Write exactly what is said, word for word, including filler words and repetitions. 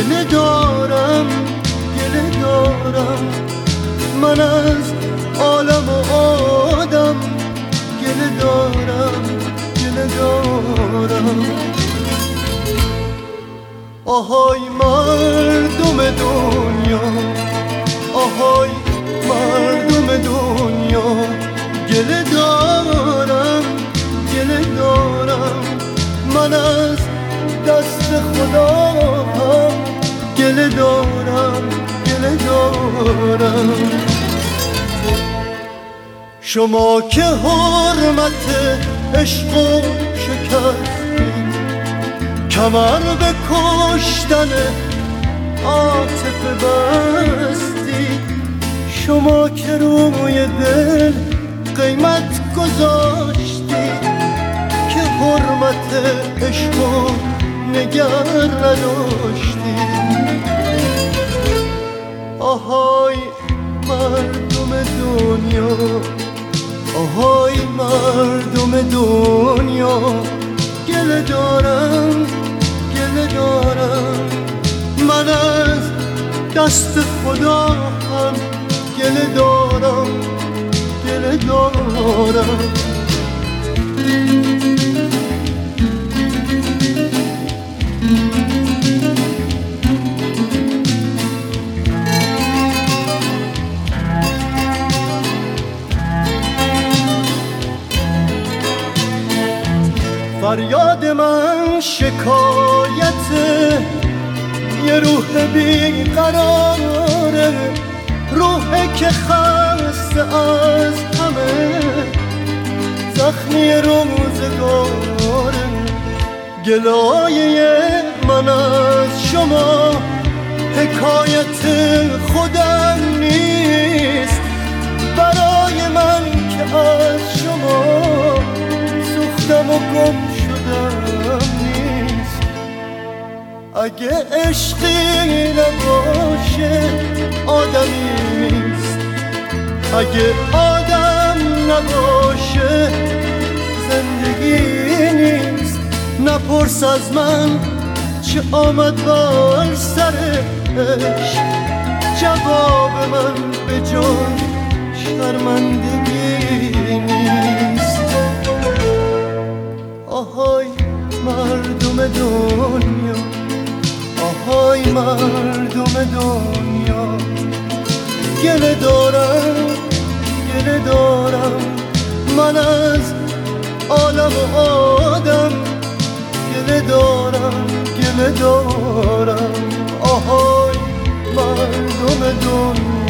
گله دارم گله دارم من از عالم و آدم گله دارم گله دارم آهای مردم دنیا آهای مردم دنیا گله دارم گله دارم من از دست خدا هم گله دارم گله دارم شما که حرمت عشق و شکستید کمر به کشتن عاطفه بستید شما که روی دل قیمت گذاشتید که حرمت عشق و نگر نداشتید آهای مردم دنیا آهای مردم دنیا گله دارم گله دارم من از دست خدا هم گله دارم گله دارم فریاد من شکایت یه روح بیقراره روحی که خسته از همه زخمی روزگاره گلایه من از شما حکایت خودم نیست برای من که از شما سوختم و گم شدم نیست اگه عشقی نباشه آدمی نیست اگه آدم نباشه زندگی نیست نپرس از من چه آمد بر سر عشق جواب من به جز شرمندگی نیست آهای مردم دنیا آهای مردم دنیا گله دارم گله دارم من از عالم و آدم گله دارم گله دارم آهای مردم دنیا